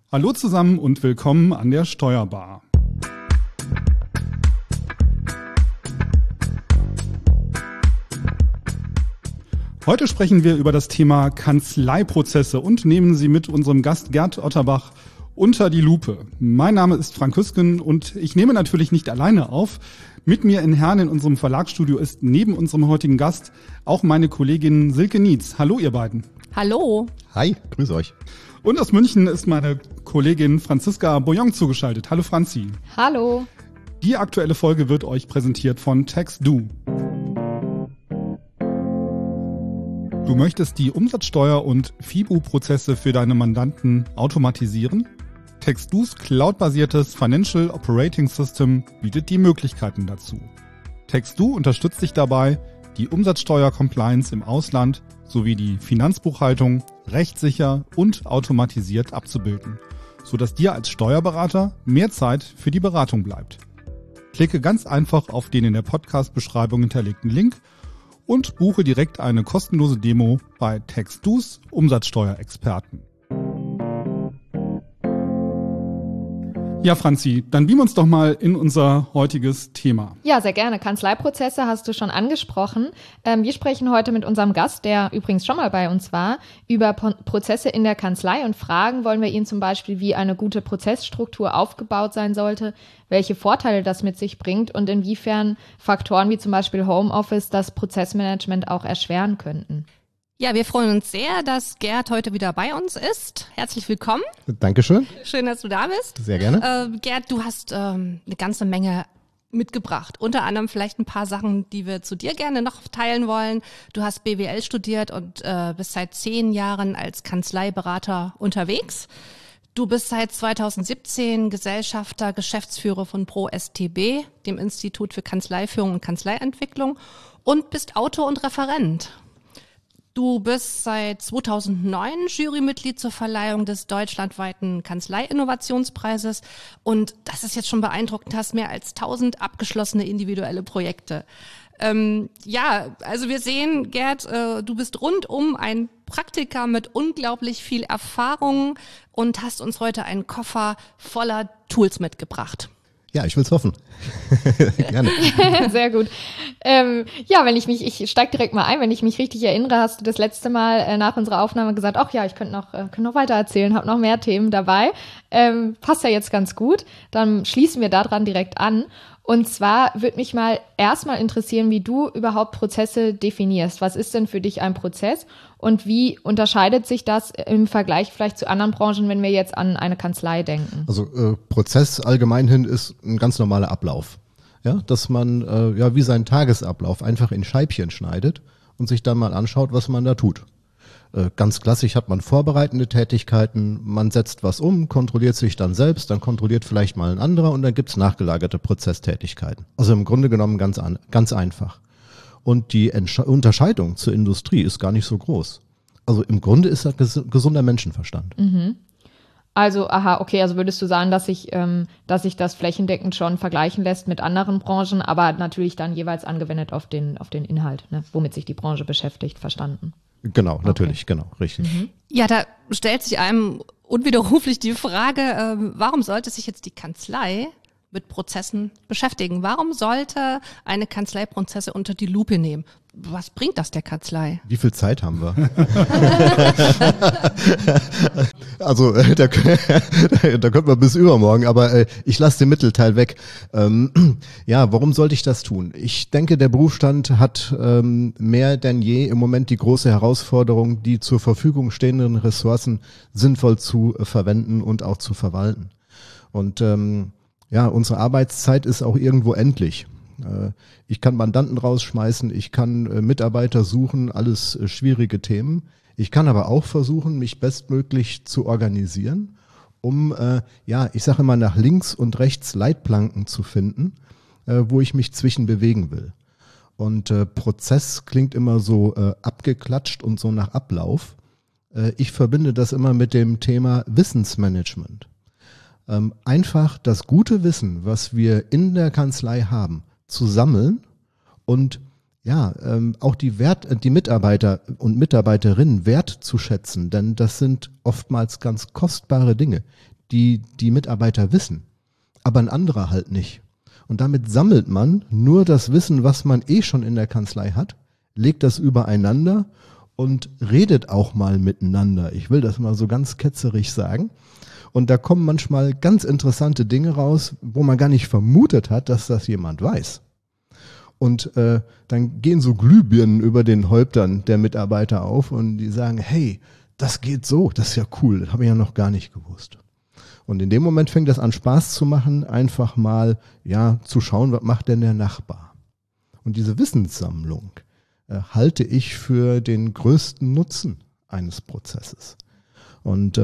Hallo zusammen und willkommen an der Steuerbar. Heute sprechen wir über das Thema Kanzleiprozesse und nehmen sie mit unserem Gast Gerd Otterbach unter die Lupe. Mein Name ist Frank Hüsken und ich nehme natürlich nicht alleine auf. Mit mir in Herne in unserem Verlagsstudio ist neben unserem heutigen Gast auch meine Kollegin Silke Nietz. Hallo ihr beiden. Hallo. Hi, grüß euch. Und aus München ist meine Kollegin Franziska Boyong zugeschaltet. Hallo Franzi. Hallo. Die aktuelle Folge wird euch präsentiert von TaxDo. Du möchtest die Umsatzsteuer- und FIBU-Prozesse für deine Mandanten automatisieren? TaxDo's cloudbasiertes Financial Operating System bietet die Möglichkeiten dazu. TaxDo unterstützt dich dabei, die Umsatzsteuer-Compliance im Ausland sowie die Finanzbuchhaltung rechtssicher und automatisiert abzubilden, sodass dir als Steuerberater mehr Zeit für die Beratung bleibt. Klicke ganz einfach auf den in der Podcast-Beschreibung hinterlegten Link und buche direkt eine kostenlose Demo bei TaxDo's Umsatzsteuerexperten. Ja, Franzi, dann beam uns doch mal in unser heutiges Thema. Ja, sehr gerne. Kanzleiprozesse hast du schon angesprochen. Wir sprechen heute mit unserem Gast, der übrigens schon mal bei uns war, über Prozesse in der Kanzlei und fragen wollen wir ihn zum Beispiel, wie eine gute Prozessstruktur aufgebaut sein sollte, welche Vorteile das mit sich bringt und inwiefern Faktoren wie zum Beispiel Homeoffice das Prozessmanagement auch erschweren könnten. Ja, wir freuen uns sehr, dass Gerd heute wieder bei uns ist. Herzlich willkommen. Dankeschön. Schön, dass du da bist. Sehr gerne. Gerd, du hast eine ganze Menge mitgebracht. Unter anderem vielleicht ein paar Sachen, die wir zu dir gerne noch teilen wollen. Du hast BWL studiert und bist seit 10 Jahren als Kanzleiberater unterwegs. Du bist seit 2017 Gesellschafter, Geschäftsführer von ProSTB, dem Institut für Kanzleiführung und Kanzleientwicklung, und bist Autor und Referent. Du bist seit 2009 Jurymitglied zur Verleihung des deutschlandweiten Kanzlei-Innovationspreises und das ist jetzt schon beeindruckend, hast mehr als 1000 abgeschlossene individuelle Projekte. Also wir sehen, Gerd, du bist rundum ein Praktiker mit unglaublich viel Erfahrung und hast uns heute einen Koffer voller Tools mitgebracht. Ja, ich will's hoffen. Gerne. Sehr gut. Ich steige direkt mal ein, wenn ich mich richtig erinnere, hast du das letzte Mal nach unserer Aufnahme gesagt, ach ja, ich könnte noch weiter erzählen, habe noch mehr Themen dabei. Passt ja jetzt ganz gut. Dann schließen wir daran direkt an. Und zwar würde mich erstmal interessieren, wie du überhaupt Prozesse definierst. Was ist denn für dich ein Prozess und wie unterscheidet sich das im Vergleich vielleicht zu anderen Branchen, wenn wir jetzt an eine Kanzlei denken? Also Prozess allgemeinhin ist ein ganz normaler Ablauf. Ja, dass man wie seinen Tagesablauf einfach in Scheibchen schneidet und sich dann mal anschaut, was man da tut. Ganz klassisch hat man vorbereitende Tätigkeiten, man setzt was um, kontrolliert sich dann selbst, dann kontrolliert vielleicht mal ein anderer und dann gibt's nachgelagerte Prozesstätigkeiten. Also im Grunde genommen ganz einfach. Und die Unterscheidung zur Industrie ist gar nicht so groß. Also im Grunde ist das gesunder Menschenverstand. Mhm. Also, also würdest du sagen, dass sich das flächendeckend schon vergleichen lässt mit anderen Branchen, aber natürlich dann jeweils angewendet auf den Inhalt, ne, womit sich die Branche beschäftigt, verstanden? Genau, natürlich, okay. Genau, richtig. Mhm. Ja, da stellt sich einem unwiderruflich die Frage, warum sollte sich jetzt die Kanzlei mit Prozessen beschäftigen? Warum sollte eine Kanzlei Prozesse unter die Lupe nehmen? Was bringt das der Kanzlei? Wie viel Zeit haben wir? Also da könnte man bis übermorgen, aber ich lasse den Mittelteil weg. Warum sollte ich das tun? Ich denke, der Berufsstand hat mehr denn je im Moment die große Herausforderung, die zur Verfügung stehenden Ressourcen sinnvoll zu verwenden und auch zu verwalten. Und unsere Arbeitszeit ist auch irgendwo endlich. Ich kann Mandanten rausschmeißen, ich kann Mitarbeiter suchen, alles schwierige Themen. Ich kann aber auch versuchen, mich bestmöglich zu organisieren, um, ich sage immer, nach links und rechts Leitplanken zu finden, wo ich mich zwischen bewegen will. Und Prozess klingt immer so abgeklatscht und so nach Ablauf. Ich verbinde das immer mit dem Thema Wissensmanagement. Einfach das gute Wissen, was wir in der Kanzlei haben, zu sammeln und auch die Mitarbeiter und Mitarbeiterinnen wertzuschätzen, denn das sind oftmals ganz kostbare Dinge, die die Mitarbeiter wissen, aber ein anderer halt nicht. Und damit sammelt man nur das Wissen, was man schon in der Kanzlei hat, legt das übereinander und redet auch mal miteinander. Ich will das mal so ganz ketzerig sagen. Und da kommen manchmal ganz interessante Dinge raus, wo man gar nicht vermutet hat, dass das jemand weiß. Und dann gehen so Glühbirnen über den Häuptern der Mitarbeiter auf und die sagen, hey, das geht so, das ist ja cool, das habe ich ja noch gar nicht gewusst. Und in dem Moment fängt das an Spaß zu machen, einfach mal zu schauen, was macht denn der Nachbar. Und diese Wissenssammlung halte ich für den größten Nutzen eines Prozesses. Und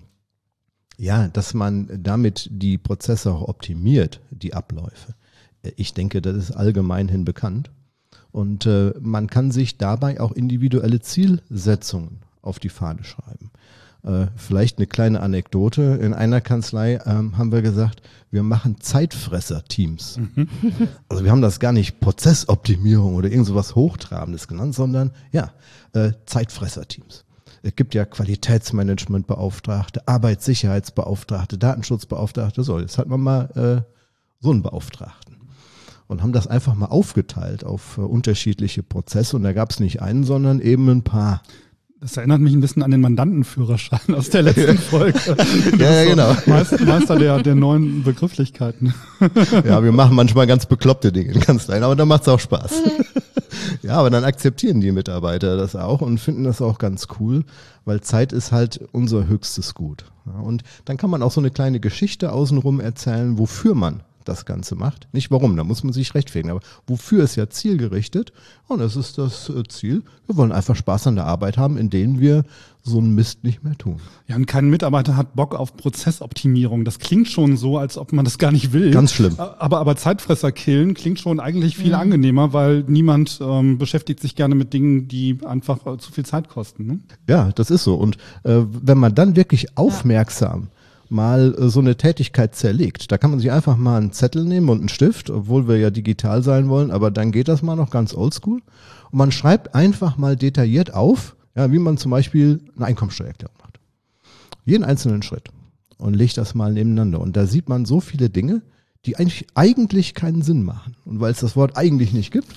dass man damit die Prozesse auch optimiert, die Abläufe. Ich denke, das ist allgemein hin bekannt. Und man kann sich dabei auch individuelle Zielsetzungen auf die Fahne schreiben. Vielleicht eine kleine Anekdote. In einer Kanzlei haben wir gesagt, wir machen Zeitfresser-Teams. Also wir haben das gar nicht Prozessoptimierung oder irgend sowas Hochtrabendes genannt, sondern Zeitfresser-Teams. Es gibt ja Qualitätsmanagementbeauftragte, Arbeitssicherheitsbeauftragte, Datenschutzbeauftragte. So, jetzt hat man mal so einen Beauftragten. Und haben das einfach mal aufgeteilt auf unterschiedliche Prozesse. Und da gab es nicht einen, sondern eben ein paar. Das erinnert mich ein bisschen an den Mandantenführerschein aus der letzten Folge. Ja, genau. Meister der neuen Begrifflichkeiten. Ja, wir machen manchmal ganz bekloppte Dinge in Kanzleien, aber dann macht's auch Spaß. Ja, aber dann akzeptieren die Mitarbeiter das auch und finden das auch ganz cool, weil Zeit ist halt unser höchstes Gut. Ja, und dann kann man auch so eine kleine Geschichte außenrum erzählen, wofür man das Ganze macht. Nicht warum, da muss man sich rechtfertigen, aber wofür ist ja zielgerichtet? Und das ist das Ziel. Wir wollen einfach Spaß an der Arbeit haben, indem wir so einen Mist nicht mehr tun. Ja, und kein Mitarbeiter hat Bock auf Prozessoptimierung. Das klingt schon so, als ob man das gar nicht will. Ganz schlimm. Aber Zeitfresser killen klingt schon eigentlich viel angenehmer, weil niemand beschäftigt sich gerne mit Dingen, die einfach zu viel Zeit kosten. Ne? Ja, das ist so. Und wenn man dann wirklich aufmerksam mal so eine Tätigkeit zerlegt. Da kann man sich einfach mal einen Zettel nehmen und einen Stift, obwohl wir ja digital sein wollen, aber dann geht das mal noch ganz oldschool. Und man schreibt einfach mal detailliert auf, wie man zum Beispiel eine Einkommensteuererklärung macht. Jeden einzelnen Schritt. Und legt das mal nebeneinander. Und da sieht man so viele Dinge, die eigentlich keinen Sinn machen. Und weil es das Wort eigentlich nicht gibt,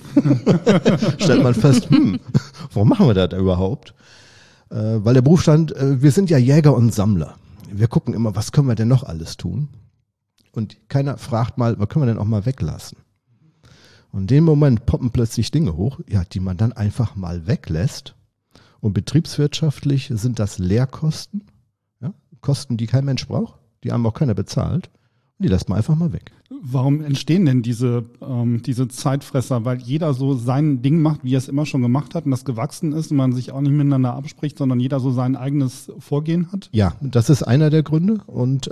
stellt man fest, warum machen wir das überhaupt? Weil der Berufsstand, wir sind ja Jäger und Sammler. Wir gucken immer, was können wir denn noch alles tun? Und keiner fragt mal, was können wir denn auch mal weglassen? Und in dem Moment poppen plötzlich Dinge hoch, die man dann einfach mal weglässt. Und betriebswirtschaftlich sind das Leerkosten, Kosten, die kein Mensch braucht, die einem auch keiner bezahlt. Und die lässt man einfach mal weg. Warum entstehen denn diese Zeitfresser? Weil jeder so sein Ding macht, wie er es immer schon gemacht hat und das gewachsen ist und man sich auch nicht miteinander abspricht, sondern jeder so sein eigenes Vorgehen hat? Ja, das ist einer der Gründe. Und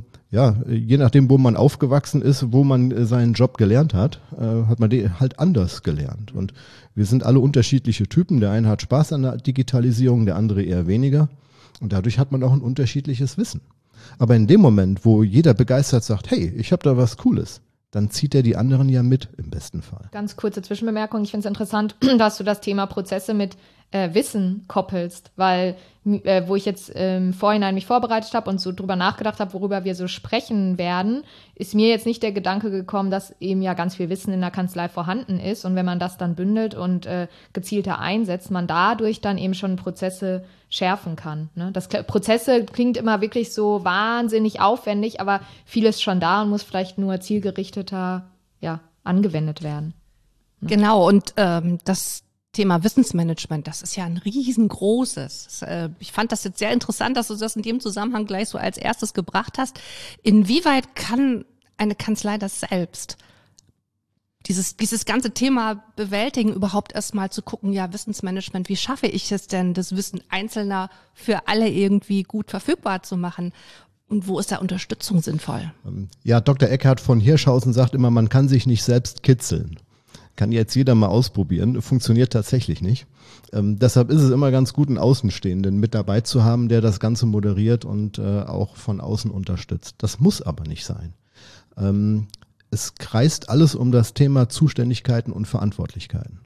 je nachdem, wo man aufgewachsen ist, wo man seinen Job gelernt hat, hat man den halt anders gelernt. Und wir sind alle unterschiedliche Typen. Der eine hat Spaß an der Digitalisierung, der andere eher weniger. Und dadurch hat man auch ein unterschiedliches Wissen. Aber in dem Moment, wo jeder begeistert sagt, hey, ich habe da was Cooles, dann zieht er die anderen ja mit im besten Fall. Ganz kurze Zwischenbemerkung. Ich finde es interessant, dass du das Thema Prozesse mit Wissen koppelst, weil wo ich jetzt im Vorhinein mich vorbereitet habe und so drüber nachgedacht habe, worüber wir so sprechen werden, ist mir jetzt nicht der Gedanke gekommen, dass eben ja ganz viel Wissen in der Kanzlei vorhanden ist und wenn man das dann bündelt und gezielter einsetzt, man dadurch dann eben schon Prozesse schärfen kann. Ne? Prozesse klingt immer wirklich so wahnsinnig aufwendig, aber vieles schon da und muss vielleicht nur zielgerichteter angewendet werden. Ne? Genau, und das Thema Wissensmanagement, das ist ja ein riesengroßes. Ich fand das jetzt sehr interessant, dass du das in dem Zusammenhang gleich so als erstes gebracht hast. Inwieweit kann eine Kanzlei das selbst? Dieses ganze Thema bewältigen, überhaupt erstmal zu gucken, Wissensmanagement, wie schaffe ich es denn, das Wissen Einzelner für alle irgendwie gut verfügbar zu machen? Und wo ist da Unterstützung sinnvoll? Ja, Dr. Eckhard von Hirschhausen sagt immer, man kann sich nicht selbst kitzeln. Kann jetzt jeder mal ausprobieren, funktioniert tatsächlich nicht. Deshalb ist es immer ganz gut, einen Außenstehenden mit dabei zu haben, der das Ganze moderiert und auch von außen unterstützt. Das muss aber nicht sein. Es kreist alles um das Thema Zuständigkeiten und Verantwortlichkeiten.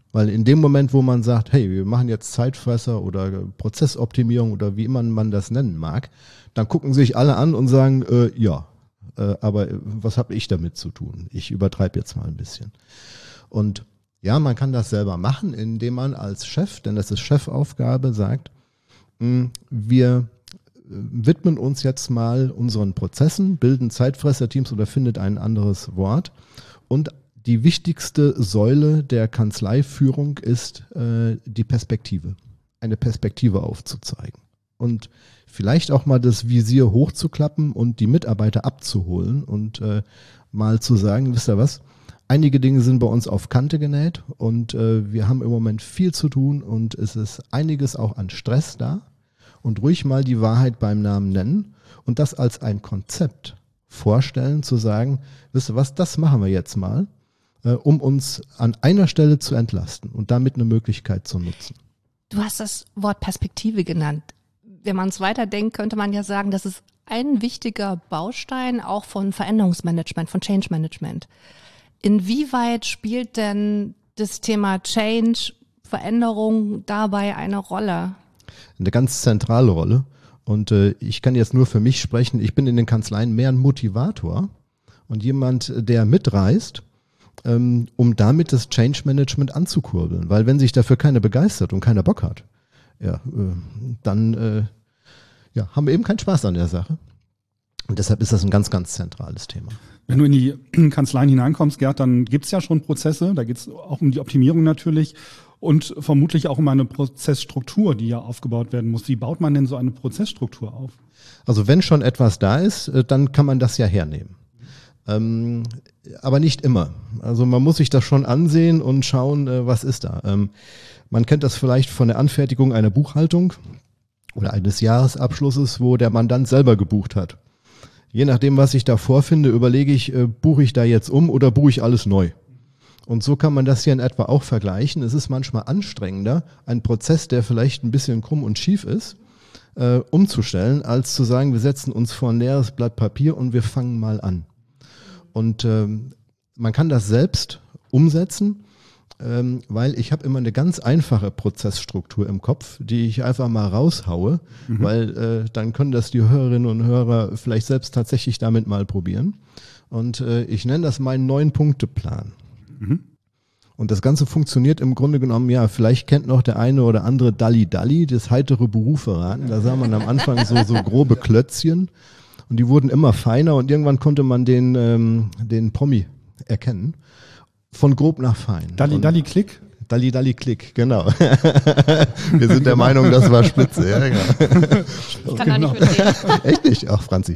Weil in dem Moment, wo man sagt, hey, wir machen jetzt Zeitfresser oder Prozessoptimierung oder wie immer man das nennen mag, dann gucken sich alle an und sagen, aber was habe ich damit zu tun? Ich übertreibe jetzt mal ein bisschen. Und ja, man kann das selber machen, indem man als Chef, denn das ist Chefaufgabe, sagt, wir widmen uns jetzt mal unseren Prozessen, bilden Zeitfresser-Teams oder findet ein anderes Wort. Und die wichtigste Säule der Kanzleiführung ist die Perspektive, eine Perspektive aufzuzeigen. Und vielleicht auch mal das Visier hochzuklappen und die Mitarbeiter abzuholen und mal zu sagen, wisst ihr was, einige Dinge sind bei uns auf Kante genäht und wir haben im Moment viel zu tun und es ist einiges auch an Stress da. Und ruhig mal die Wahrheit beim Namen nennen und das als ein Konzept vorstellen, zu sagen, wisst ihr was, das machen wir jetzt mal, um uns an einer Stelle zu entlasten und damit eine Möglichkeit zu nutzen. Du hast das Wort Perspektive genannt. Wenn man es weiterdenkt, könnte man ja sagen, das ist ein wichtiger Baustein auch von Veränderungsmanagement, von Change Management. Inwieweit spielt denn das Thema Change, Veränderung dabei eine Rolle? Eine ganz zentrale Rolle. Und ich kann jetzt nur für mich sprechen. Ich bin in den Kanzleien mehr ein Motivator und jemand, der mitreißt, um damit das Change Management anzukurbeln. Weil wenn sich dafür keiner begeistert und keiner Bock hat, dann haben wir eben keinen Spaß an der Sache. Und deshalb ist das ein ganz, ganz zentrales Thema. Wenn du in die Kanzleien hineinkommst, Gerd, dann gibt's ja schon Prozesse. Da geht's auch um die Optimierung natürlich. Und vermutlich auch um eine Prozessstruktur, die ja aufgebaut werden muss. Wie baut man denn so eine Prozessstruktur auf? Also wenn schon etwas da ist, dann kann man das ja hernehmen. Aber nicht immer. Also man muss sich das schon ansehen und schauen, was ist da. Man kennt das vielleicht von der Anfertigung einer Buchhaltung oder eines Jahresabschlusses, wo der Mandant selber gebucht hat. Je nachdem, was ich da vorfinde, überlege ich, buche ich da jetzt um oder buche ich alles neu? Und so kann man das hier in etwa auch vergleichen. Es ist manchmal anstrengender, einen Prozess, der vielleicht ein bisschen krumm und schief ist, umzustellen, als zu sagen, wir setzen uns vor ein leeres Blatt Papier und wir fangen mal an. Und man kann das selbst umsetzen, weil ich habe immer eine ganz einfache Prozessstruktur im Kopf, die ich einfach mal raushaue, weil dann können das die Hörerinnen und Hörer vielleicht selbst tatsächlich damit mal probieren. Und ich nenne das meinen 9-Punkte-Plan. Und das Ganze funktioniert im Grunde genommen, ja, vielleicht kennt noch der eine oder andere Dalli, das heitere Berufe raten. Da sah man am Anfang so grobe Klötzchen und die wurden immer feiner und irgendwann konnte man den Promi erkennen. Von grob nach fein. Dalli-Klick? Dalli-Klick, genau. Wir sind der Meinung, das war Spitze. Ja, genau. Ich kann da nicht mitreden. Echt nicht? Ach, Franzi.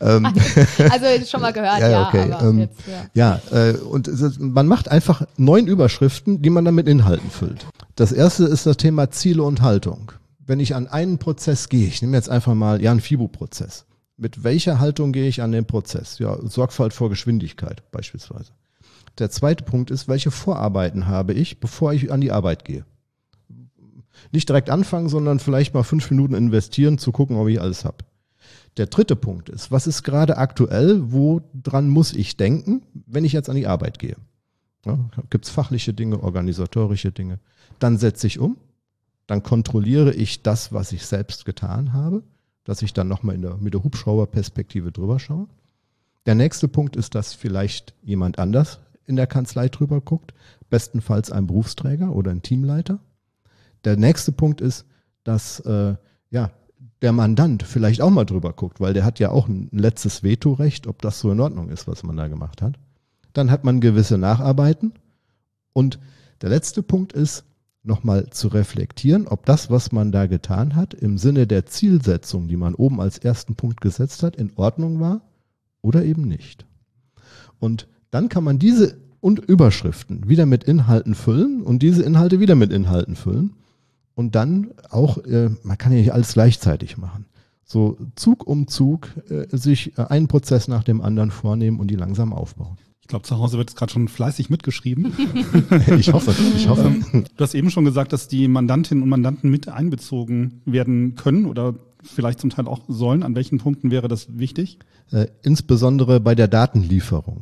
Also schon mal gehört, ja. Okay. Aber jetzt, ja. Und man macht einfach 9 Überschriften, die man dann mit Inhalten füllt. Das erste ist das Thema Ziele und Haltung. Wenn ich an einen Prozess gehe, ich nehme jetzt einfach mal einen FIBO-Prozess. Mit welcher Haltung gehe ich an den Prozess? Ja, Sorgfalt vor Geschwindigkeit beispielsweise. Der zweite Punkt ist, welche Vorarbeiten habe ich, bevor ich an die Arbeit gehe? Nicht direkt anfangen, sondern vielleicht mal 5 Minuten investieren, zu gucken, ob ich alles habe. Der dritte Punkt ist, was ist gerade aktuell, woran muss ich denken, wenn ich jetzt an die Arbeit gehe? Ja, gibt es fachliche Dinge, organisatorische Dinge. Dann setze ich um, dann kontrolliere ich das, was ich selbst getan habe, dass ich dann nochmal mit der Hubschrauberperspektive drüber schaue. Der nächste Punkt ist, dass vielleicht jemand anders in der Kanzlei drüber guckt, bestenfalls ein Berufsträger oder ein Teamleiter. Der nächste Punkt ist, dass der Mandant vielleicht auch mal drüber guckt, weil der hat ja auch ein letztes Vetorecht, ob das so in Ordnung ist, was man da gemacht hat. Dann hat man gewisse Nacharbeiten und der letzte Punkt ist, nochmal zu reflektieren, ob das, was man da getan hat, im Sinne der Zielsetzung, die man oben als ersten Punkt gesetzt hat, in Ordnung war oder eben nicht. Und dann kann man diese Überschriften wieder mit Inhalten füllen und diese Inhalte wieder mit Inhalten füllen. Und dann auch, man kann ja nicht alles gleichzeitig machen. So Zug um Zug sich einen Prozess nach dem anderen vornehmen und die langsam aufbauen. Ich glaube, zu Hause wird es gerade schon fleißig mitgeschrieben. Ich hoffe. Du hast eben schon gesagt, dass die Mandantinnen und Mandanten mit einbezogen werden können oder vielleicht zum Teil auch sollen. An welchen Punkten wäre das wichtig? Insbesondere bei der Datenlieferung.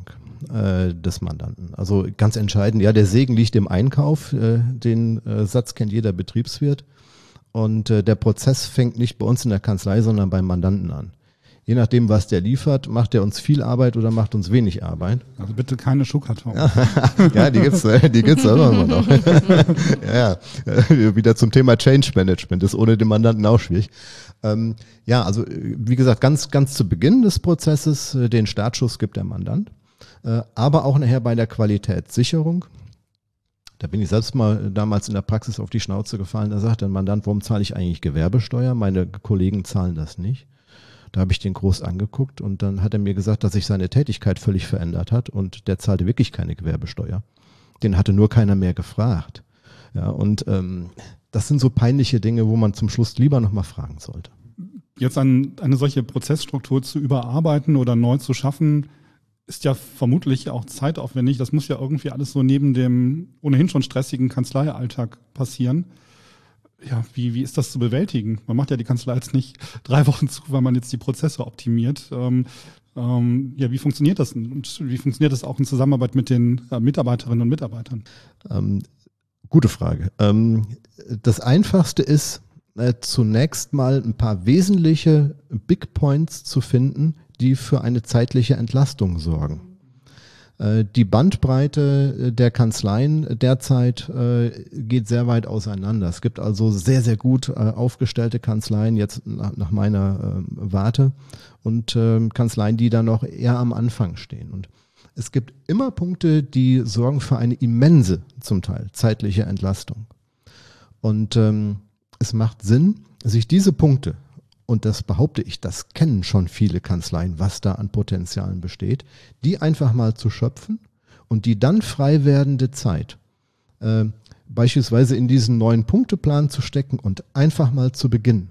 des Mandanten. Also ganz entscheidend, ja, der Segen liegt im Einkauf, den Satz kennt jeder Betriebswirt. Und der Prozess fängt nicht bei uns in der Kanzlei, sondern beim Mandanten an. Je nachdem, was der liefert, macht er uns viel Arbeit oder macht uns wenig Arbeit. Also bitte keine Schuhkartons. Ja, die gibt's immer noch. Ja, wieder zum Thema Change Management, ist ohne den Mandanten auch schwierig. Ja, also wie gesagt, ganz zu Beginn des Prozesses, den Startschuss gibt der Mandant, aber auch nachher bei der Qualitätssicherung. Da bin ich selbst mal damals in der Praxis auf die Schnauze gefallen, da sagt der Mandant, warum zahle ich eigentlich Gewerbesteuer? Meine Kollegen zahlen das nicht. Da habe ich den groß angeguckt und dann hat er mir gesagt, dass sich seine Tätigkeit völlig verändert hat und der zahlte wirklich keine Gewerbesteuer. Den hatte nur keiner mehr gefragt. Ja, und das sind so peinliche Dinge, wo man zum Schluss lieber nochmal fragen sollte. Jetzt eine solche Prozessstruktur zu überarbeiten oder neu zu schaffen, ist ja vermutlich auch zeitaufwendig. Das muss ja irgendwie alles so neben dem ohnehin schon stressigen Kanzleialltag passieren. Ja, wie ist das zu bewältigen? Man macht ja die Kanzlei jetzt nicht 3 Wochen zu, weil man jetzt die Prozesse optimiert. Ja, wie funktioniert das und wie funktioniert das auch in Zusammenarbeit mit den Mitarbeiterinnen und Mitarbeitern? Gute Frage. Das Einfachste ist, zunächst mal ein paar wesentliche Big Points zu finden, die für eine zeitliche Entlastung sorgen. Die Bandbreite der Kanzleien derzeit geht sehr weit auseinander. Es gibt also sehr, sehr gut aufgestellte Kanzleien jetzt nach meiner Warte und Kanzleien, die da noch eher am Anfang stehen. Und es gibt immer Punkte, die sorgen für eine immense, zum Teil zeitliche Entlastung. Und es macht Sinn, sich diese Punkte, und das behaupte ich, das kennen schon viele Kanzleien, was da an Potenzialen besteht, die einfach mal zu schöpfen und die dann frei werdende Zeit beispielsweise in diesen 9-Punkte-Plan zu stecken und einfach mal zu beginnen.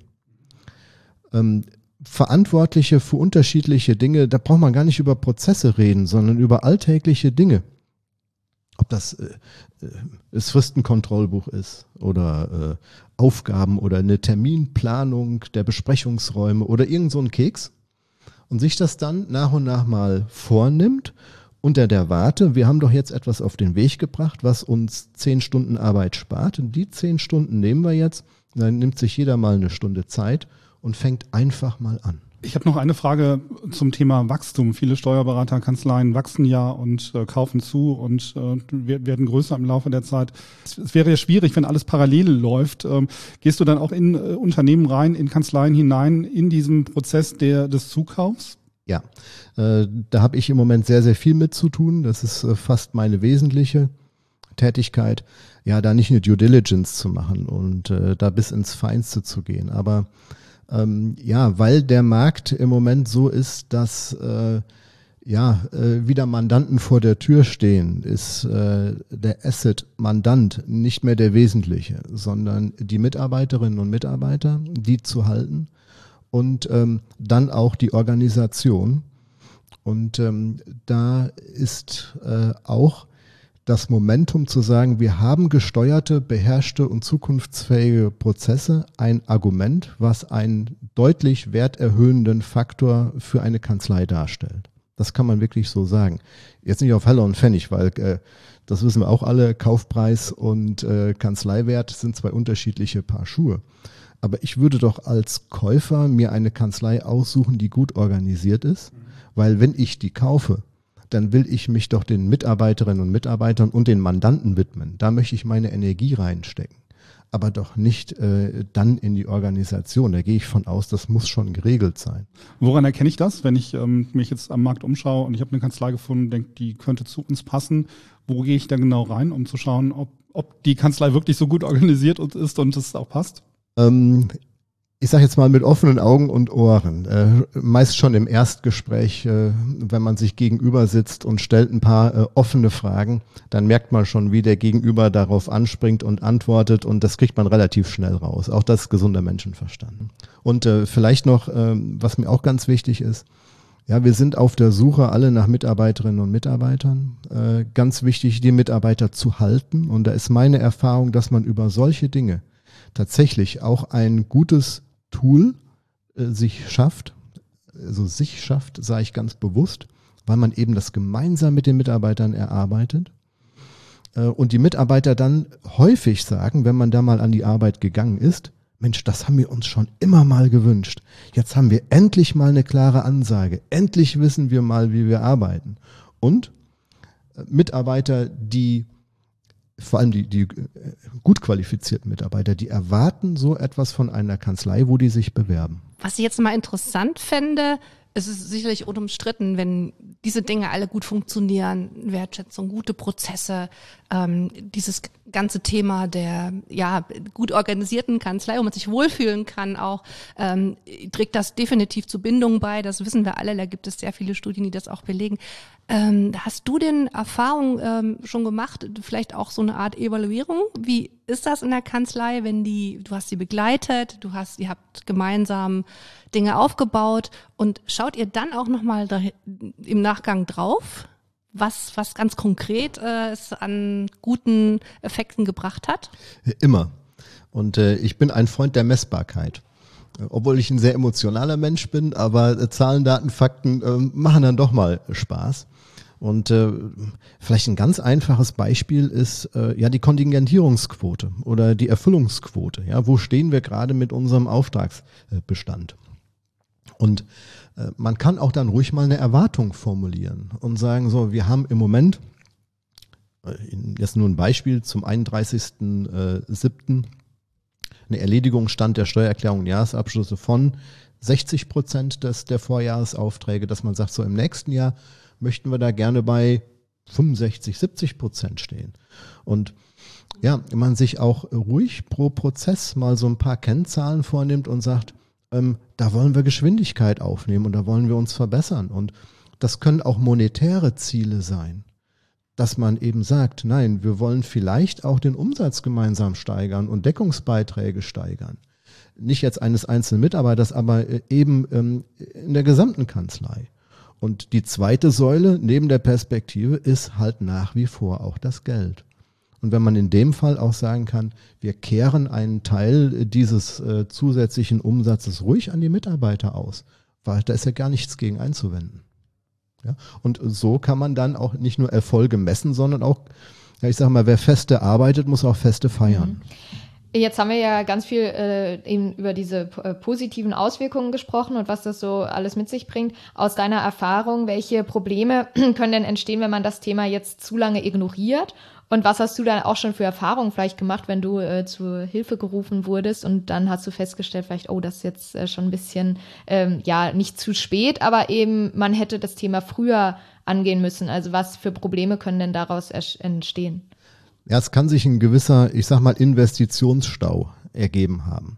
Verantwortliche für unterschiedliche Dinge, da braucht man gar nicht über Prozesse reden, sondern über alltägliche Dinge. Ob das Fristenkontrollbuch ist oder Aufgaben oder eine Terminplanung der Besprechungsräume oder irgend so ein Keks und sich das dann nach und nach mal vornimmt unter der Warte, wir haben doch jetzt etwas auf den Weg gebracht, was uns 10 Stunden Arbeit spart und die 10 Stunden nehmen wir jetzt, dann nimmt sich jeder mal eine Stunde Zeit und fängt einfach mal an. Ich habe noch eine Frage zum Thema Wachstum. Viele Steuerberaterkanzleien wachsen ja und kaufen zu und werden größer im Laufe der Zeit. Es wäre ja schwierig, wenn alles parallel läuft. Gehst du dann auch in Unternehmen rein, in Kanzleien hinein, in diesem Prozess des Zukaufs? Ja, da habe ich im Moment sehr, sehr viel mit zu tun. Das ist fast meine wesentliche Tätigkeit. Ja, da nicht eine Due Diligence zu machen und da bis ins Feinste zu gehen. Aber ja, weil der Markt im Moment so ist, dass wieder Mandanten vor der Tür stehen, ist der Asset-Mandant nicht mehr der Wesentliche, sondern die Mitarbeiterinnen und Mitarbeiter, die zu halten und dann auch die Organisation. Und da ist auch das Momentum zu sagen, wir haben gesteuerte, beherrschte und zukunftsfähige Prozesse, ein Argument, was einen deutlich werterhöhenden Faktor für eine Kanzlei darstellt. Das kann man wirklich so sagen. Jetzt nicht auf Heller und Pfennig, weil das wissen wir auch alle, Kaufpreis und Kanzleiwert sind 2 unterschiedliche Paar Schuhe. Aber ich würde doch als Käufer mir eine Kanzlei aussuchen, die gut organisiert ist, weil wenn ich die kaufe, dann will ich mich doch den Mitarbeiterinnen und Mitarbeitern und den Mandanten widmen. Da möchte ich meine Energie reinstecken. Aber doch nicht dann in die Organisation. Da gehe ich von aus, das muss schon geregelt sein. Woran erkenne ich das, wenn ich mich jetzt am Markt umschaue und ich habe eine Kanzlei gefunden, denke, die könnte zu uns passen? Wo gehe ich da genau rein, um zu schauen, ob die Kanzlei wirklich so gut organisiert ist und es auch passt? Ich sage jetzt mal mit offenen Augen und Ohren, meist schon im Erstgespräch, wenn man sich gegenüber sitzt und stellt ein paar offene Fragen, dann merkt man schon, wie der Gegenüber darauf anspringt und antwortet und das kriegt man relativ schnell raus. Auch das ist gesunder Menschenverstand. Und vielleicht noch, was mir auch ganz wichtig ist, ja, wir sind auf der Suche alle nach Mitarbeiterinnen und Mitarbeitern. Ganz wichtig, die Mitarbeiter zu halten und da ist meine Erfahrung, dass man über solche Dinge tatsächlich auch ein gutes Tool sich schafft, sage ich ganz bewusst, weil man eben das gemeinsam mit den Mitarbeitern erarbeitet. Und die Mitarbeiter dann häufig sagen, wenn man da mal an die Arbeit gegangen ist, Mensch, das haben wir uns schon immer mal gewünscht. Jetzt haben wir endlich mal eine klare Ansage. Endlich wissen wir mal, wie wir arbeiten. Und Mitarbeiter, vor allem die gut qualifizierten Mitarbeiter, die erwarten so etwas von einer Kanzlei, wo die sich bewerben. Was ich jetzt mal interessant fände, es ist sicherlich unumstritten, wenn diese Dinge alle gut funktionieren, Wertschätzung, gute Prozesse, dieses ganze Thema der gut organisierten Kanzlei, wo man sich wohlfühlen kann, auch trägt das definitiv zu Bindungen bei. Das wissen wir alle, da gibt es sehr viele Studien, die das auch belegen. Hast du denn Erfahrung schon gemacht, vielleicht auch so eine Art Evaluierung? Wie ist das in der Kanzlei, wenn du hast sie begleitet, ihr habt gemeinsam Dinge aufgebaut und schaut ihr dann auch nochmal im Nachgang drauf, was ganz konkret es an guten Effekten gebracht hat? Immer. Und ich bin ein Freund der Messbarkeit. Obwohl ich ein sehr emotionaler Mensch bin, aber Zahlen, Daten, Fakten machen dann doch mal Spaß. Und vielleicht ein ganz einfaches Beispiel ist die Kontingentierungsquote oder die Erfüllungsquote. Ja, wo stehen wir gerade mit unserem Auftragsbestand? Und man kann auch dann ruhig mal eine Erwartung formulieren und sagen, so, wir haben im Moment, jetzt nur ein Beispiel, zum 31.07. eine Erledigungsstand der Steuererklärung und Jahresabschlüsse von 60% der Vorjahresaufträge, dass man sagt, so im nächsten Jahr möchten wir da gerne bei 65-70% stehen. Und ja, man sich auch ruhig pro Prozess mal so ein paar Kennzahlen vornimmt und sagt, da wollen wir Geschwindigkeit aufnehmen und da wollen wir uns verbessern. Und das können auch monetäre Ziele sein, dass man eben sagt, nein, wir wollen vielleicht auch den Umsatz gemeinsam steigern und Deckungsbeiträge steigern. Nicht jetzt eines einzelnen Mitarbeiters, aber eben in der gesamten Kanzlei. Und die zweite Säule neben der Perspektive ist halt nach wie vor auch das Geld. Und wenn man in dem Fall auch sagen kann, wir kehren einen Teil dieses zusätzlichen Umsatzes ruhig an die Mitarbeiter aus, weil da ist ja gar nichts gegen einzuwenden. Ja? Und so kann man dann auch nicht nur Erfolge messen, sondern auch, ja, ich sage mal, wer Feste arbeitet, muss auch Feste feiern. Jetzt haben wir ja ganz viel eben über diese positiven Auswirkungen gesprochen und was das so alles mit sich bringt. Aus deiner Erfahrung, welche Probleme können denn entstehen, wenn man das Thema jetzt zu lange ignoriert? Und was hast du dann auch schon für Erfahrungen vielleicht gemacht, wenn du zur Hilfe gerufen wurdest und dann hast du festgestellt, vielleicht, oh, das ist jetzt schon ein bisschen, nicht zu spät, aber eben man hätte das Thema früher angehen müssen. Also was für Probleme können denn daraus entstehen? Ja, es kann sich ein gewisser, ich sag mal, Investitionsstau ergeben haben.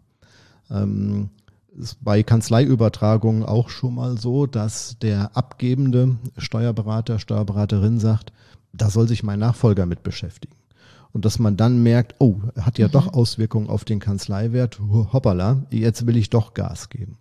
Ist bei Kanzleiübertragungen auch schon mal so, dass der abgebende Steuerberater, Steuerberaterin sagt, da soll sich mein Nachfolger mit beschäftigen. Und dass man dann merkt, oh, hat ja doch Auswirkungen auf den Kanzleiwert, hoppala, jetzt will ich doch Gas geben.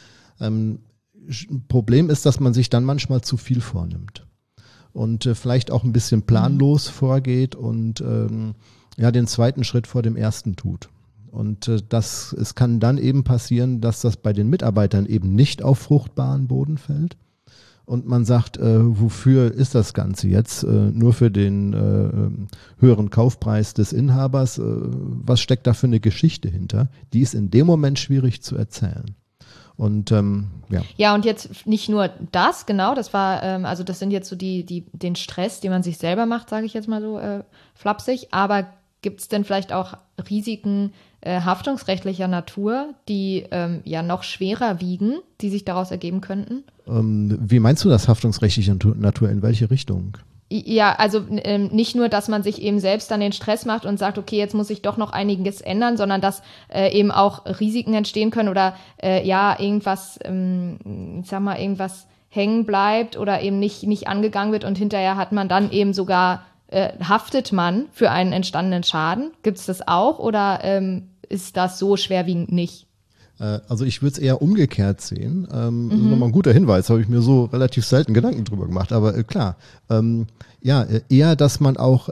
Problem ist, dass man sich dann manchmal zu viel vornimmt und vielleicht auch ein bisschen planlos vorgeht und den zweiten Schritt vor dem ersten tut. Und es kann dann eben passieren, dass das bei den Mitarbeitern eben nicht auf fruchtbaren Boden fällt. Und man sagt, wofür ist das Ganze jetzt? Nur für den höheren Kaufpreis des Inhabers? Was steckt da für eine Geschichte hinter? Die ist in dem Moment schwierig zu erzählen. Und Ja, und jetzt nicht nur das, genau, das war, also das sind jetzt so den Stress, den man sich selber macht, sage ich jetzt mal so flapsig, aber gibt es denn vielleicht auch Risiken haftungsrechtlicher Natur, die noch schwerer wiegen, die sich daraus ergeben könnten? Wie meinst du das haftungsrechtlicher Natur? In welche Richtung? Ja, also nicht nur, dass man sich eben selbst dann den Stress macht und sagt, okay, jetzt muss ich doch noch einiges ändern, sondern dass eben auch Risiken entstehen können oder irgendwas, irgendwas hängen bleibt oder eben nicht angegangen wird und hinterher hat man dann eben sogar, haftet man für einen entstandenen Schaden. Gibt es das auch oder ist das so schwerwiegend nicht? Also ich würde es eher umgekehrt sehen. Nochmal ein guter Hinweis, habe ich mir so relativ selten Gedanken drüber gemacht. Aber klar, eher, dass man auch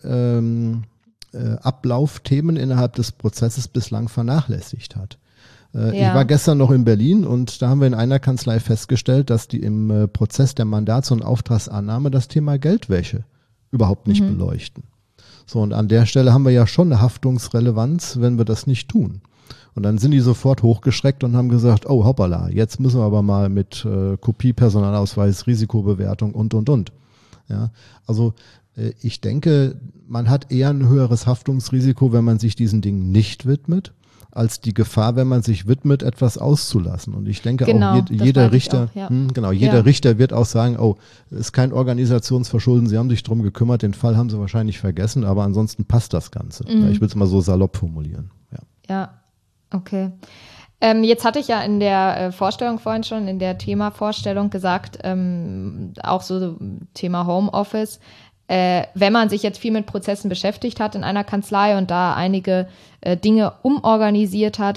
haftungsrelevante Ablaufthemen innerhalb des Prozesses bislang vernachlässigt hat. Ich war gestern noch in Berlin und da haben wir in einer Kanzlei festgestellt, dass die im Prozess der Mandats- und Auftragsannahme das Thema Geldwäsche überhaupt nicht beleuchten. So, und an der Stelle haben wir ja schon eine Haftungsrelevanz, wenn wir das nicht tun. Und dann sind die sofort hochgeschreckt und haben gesagt, oh hoppala, jetzt müssen wir aber mal mit Kopie, Personalausweis, Risikobewertung und. Ja, also ich denke, man hat eher ein höheres Haftungsrisiko, wenn man sich diesen Dingen nicht widmet, als die Gefahr, wenn man sich widmet, etwas auszulassen. Und ich denke genau, auch jeder Richter, auch, ja. jeder Richter wird auch sagen, oh, ist kein Organisationsverschulden, Sie haben sich drum gekümmert, den Fall haben Sie wahrscheinlich vergessen, aber ansonsten passt das Ganze. Ja, ich will es mal so salopp formulieren. Ja, okay. Jetzt hatte ich ja in der Vorstellung vorhin schon, in der Themavorstellung gesagt, auch so Thema Homeoffice, wenn man sich jetzt viel mit Prozessen beschäftigt hat in einer Kanzlei und da einige Dinge umorganisiert hat,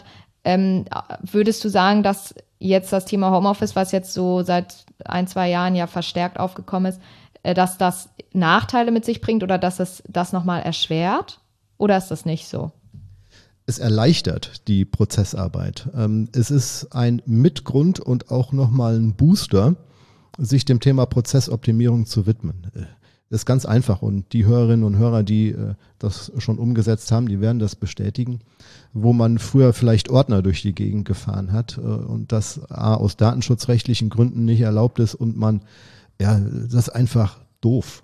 würdest du sagen, dass jetzt das Thema Homeoffice, was jetzt so seit 1-2 Jahren ja verstärkt aufgekommen ist, dass das Nachteile mit sich bringt oder dass es das nochmal erschwert? Oder ist das nicht so? Es erleichtert die Prozessarbeit. Es ist ein Mitgrund und auch nochmal ein Booster, sich dem Thema Prozessoptimierung zu widmen. Das ist ganz einfach und die Hörerinnen und Hörer, die das schon umgesetzt haben, die werden das bestätigen, wo man früher vielleicht Ordner durch die Gegend gefahren hat und das aus datenschutzrechtlichen Gründen nicht erlaubt ist und das ist einfach doof.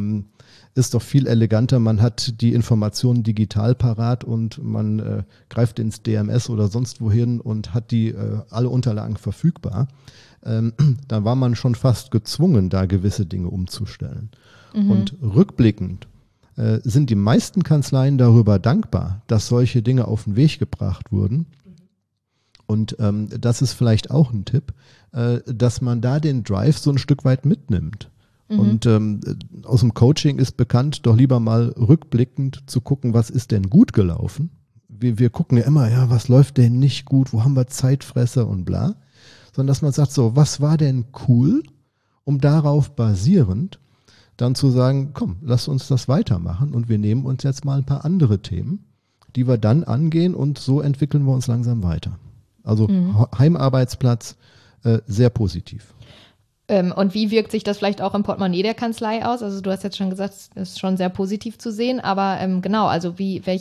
Ist doch viel eleganter, man hat die Informationen digital parat und man greift ins DMS oder sonst wohin und hat die alle Unterlagen verfügbar. Da war man schon fast gezwungen, da gewisse Dinge umzustellen. Und rückblickend sind die meisten Kanzleien darüber dankbar, dass solche Dinge auf den Weg gebracht wurden. Und das ist vielleicht auch ein Tipp, dass man da den Drive so ein Stück weit mitnimmt. Und aus dem Coaching ist bekannt, doch lieber mal rückblickend zu gucken, was ist denn gut gelaufen. Wir gucken ja immer, was läuft denn nicht gut, wo haben wir Zeitfresser und bla. Sondern dass man sagt, so, was war denn cool, um darauf basierend dann zu sagen, komm, lass uns das weitermachen und wir nehmen uns jetzt mal ein paar andere Themen, die wir dann angehen und so entwickeln wir uns langsam weiter. Also Heimarbeitsplatz, sehr positiv. Und wie wirkt sich das vielleicht auch im Portemonnaie der Kanzlei aus? Also du hast jetzt schon gesagt, es ist schon sehr positiv zu sehen, aber genau, also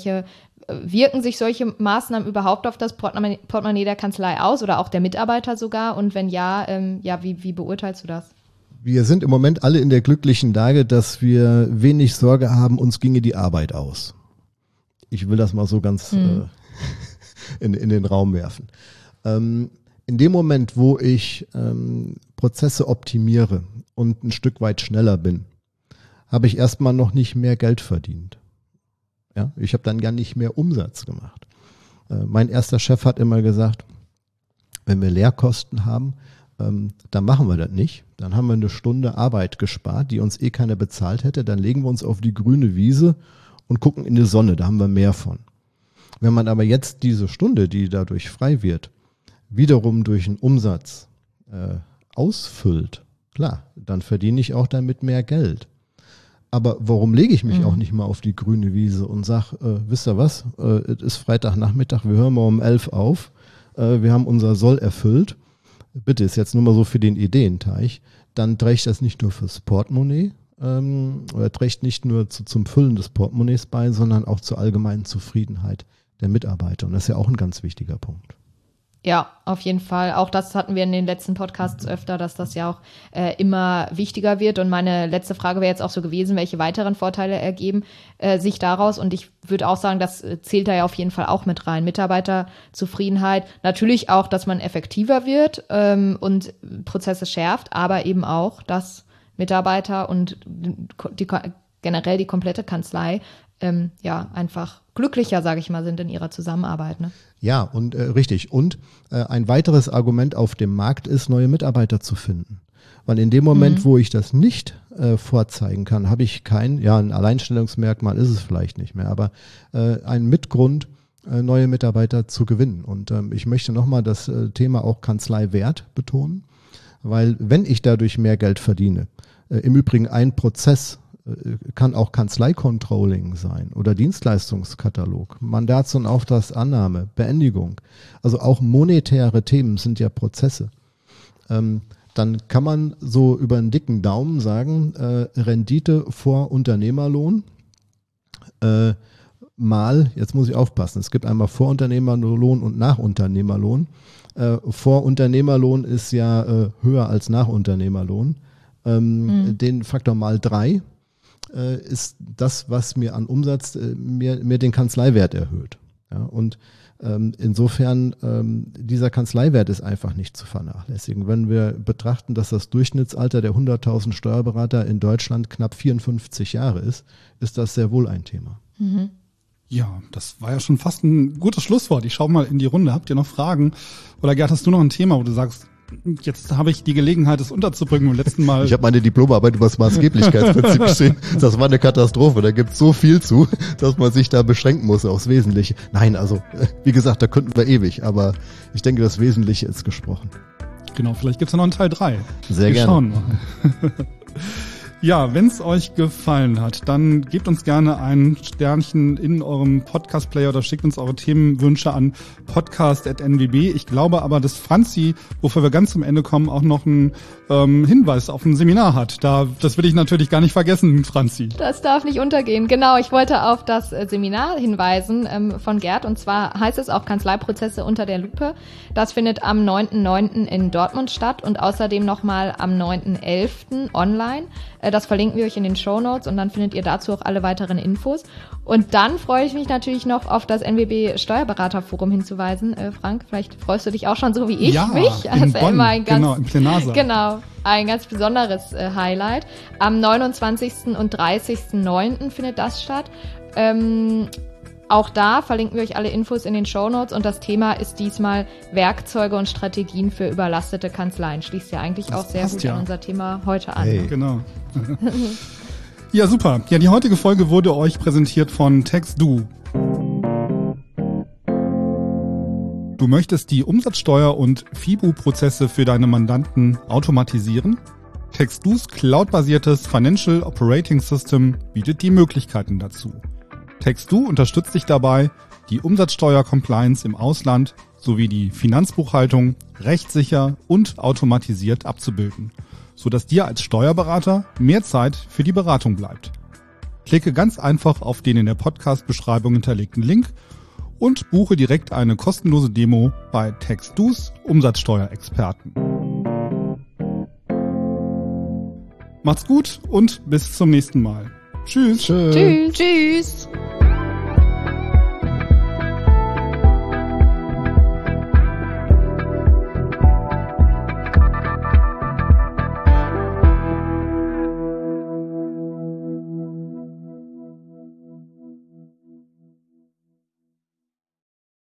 wirken sich solche Maßnahmen überhaupt auf das Portemonnaie der Kanzlei aus oder auch der Mitarbeiter sogar? Und wenn ja, wie beurteilst du das? Wir sind im Moment alle in der glücklichen Lage, dass wir wenig Sorge haben, uns ginge die Arbeit aus. Ich will das mal so ganz in den Raum werfen. In dem Moment, wo ich Prozesse optimiere und ein Stück weit schneller bin, habe ich erstmal noch nicht mehr Geld verdient. Ja, ich habe dann gar nicht mehr Umsatz gemacht. Mein erster Chef hat immer gesagt, wenn wir Lehrkosten haben, dann machen wir das nicht. Dann haben wir eine Stunde Arbeit gespart, die uns keiner bezahlt hätte. Dann legen wir uns auf die grüne Wiese und gucken in die Sonne. Da haben wir mehr von. Wenn man aber jetzt diese Stunde, die dadurch frei wird, wiederum durch einen Umsatz ausfüllt, klar, dann verdiene ich auch damit mehr Geld. Aber warum lege ich mich auch nicht mal auf die grüne Wiese und sage, wisst ihr was, es ist Freitagnachmittag, wir hören mal um 11 auf, wir haben unser Soll erfüllt, bitte ist jetzt nur mal so für den Ideenteich, dann trägt das nicht nur fürs Portemonnaie oder trägt nicht nur zum Füllen des Portemonnaies bei, sondern auch zur allgemeinen Zufriedenheit der Mitarbeiter. Und das ist ja auch ein ganz wichtiger Punkt. Ja, auf jeden Fall. Auch das hatten wir in den letzten Podcasts öfter, dass das ja auch immer wichtiger wird. Und meine letzte Frage wäre jetzt auch so gewesen, welche weiteren Vorteile ergeben sich daraus? Und ich würde auch sagen, das zählt da ja auf jeden Fall auch mit rein. Mitarbeiterzufriedenheit, natürlich auch, dass man effektiver wird und Prozesse schärft, aber eben auch, dass Mitarbeiter und generell die komplette Kanzlei einfach glücklicher, sage ich mal, sind in ihrer Zusammenarbeit. Ne? Ja, und richtig. Und ein weiteres Argument auf dem Markt ist, neue Mitarbeiter zu finden. Weil in dem Moment, wo ich das nicht vorzeigen kann, habe ich ein Alleinstellungsmerkmal ist es vielleicht nicht mehr, aber ein Mitgrund, neue Mitarbeiter zu gewinnen. Und ich möchte nochmal das Thema auch Kanzleiwert betonen, weil wenn ich dadurch mehr Geld verdiene, im Übrigen ein Prozess kann auch Kanzlei-Controlling sein oder Dienstleistungskatalog, Mandats- und Auftragsannahme, Beendigung. Also auch monetäre Themen sind ja Prozesse. Dann kann man so über einen dicken Daumen sagen, Rendite vor Unternehmerlohn mal, jetzt muss ich aufpassen, es gibt einmal Vorunternehmerlohn und Nachunternehmerlohn. Vorunternehmerlohn ist ja höher als Nachunternehmerlohn. Den Faktor mal 3 ist das, was mir an Umsatz mir den Kanzleiwert erhöht. Ja, und insofern dieser Kanzleiwert ist einfach nicht zu vernachlässigen. Wenn wir betrachten, dass das Durchschnittsalter der 100.000 Steuerberater in Deutschland knapp 54 Jahre ist das sehr wohl ein Thema. Mhm. Ja, das war ja schon fast ein gutes Schlusswort. Ich schaue mal in die Runde. Habt ihr noch Fragen? Oder Gerd, hast du noch ein Thema, wo du sagst, jetzt habe ich die Gelegenheit, es unterzubringen. Beim letzten Mal. Ich habe meine Diplomarbeit über das Maßgeblichkeitsprinzip geschrieben. Das war eine Katastrophe. Da gibt es so viel zu, dass man sich da beschränken muss aufs Wesentliche. Nein, also wie gesagt, da könnten wir ewig. Aber ich denke, das Wesentliche ist gesprochen. Genau, vielleicht gibt's ja noch einen Teil 3. Sehr gerne. Schauen mal. Ja, wenn es euch gefallen hat, dann gebt uns gerne ein Sternchen in eurem Podcast-Player oder schickt uns eure Themenwünsche an podcast@nwb. Ich glaube aber, dass Franzi, wofür wir ganz zum Ende kommen, auch noch einen Hinweis auf ein Seminar hat. Das will ich natürlich gar nicht vergessen, Franzi. Das darf nicht untergehen. Genau, ich wollte auf das Seminar hinweisen von Gerd. Und zwar heißt es auch Kanzleiprozesse unter der Lupe. Das findet am 9.9. in Dortmund statt und außerdem nochmal am 9.11. online. Das verlinken wir euch in den Shownotes und dann findet ihr dazu auch alle weiteren Infos. Und dann freue ich mich natürlich noch auf das NWB Steuerberaterforum hinzuweisen. Frank, vielleicht freust du dich auch schon so wie ich mich. In Bonn, genau, im Plenarsaal. Genau, ein ganz besonderes Highlight. Am 29. und 30.9. findet das statt. Auch da verlinken wir euch alle Infos in den Shownotes und das Thema ist diesmal Werkzeuge und Strategien für überlastete Kanzleien. Schließt ja eigentlich auch sehr gut an unser Thema heute an. Hey. Genau. Ja, super. Ja, die heutige Folge wurde euch präsentiert von TaxDo. Du möchtest die Umsatzsteuer- und FIBU-Prozesse für deine Mandanten automatisieren? TaxDo's cloudbasiertes Financial Operating System bietet die Möglichkeiten dazu. TaxDo unterstützt dich dabei, die Umsatzsteuer-Compliance im Ausland sowie die Finanzbuchhaltung rechtssicher und automatisiert abzubilden, sodass dir als Steuerberater mehr Zeit für die Beratung bleibt. Klicke ganz einfach auf den in der Podcast-Beschreibung hinterlegten Link und buche direkt eine kostenlose Demo bei TaxDo's Umsatzsteuerexperten. Macht's gut und bis zum nächsten Mal. Tschüss. Tschüss. Tschüss.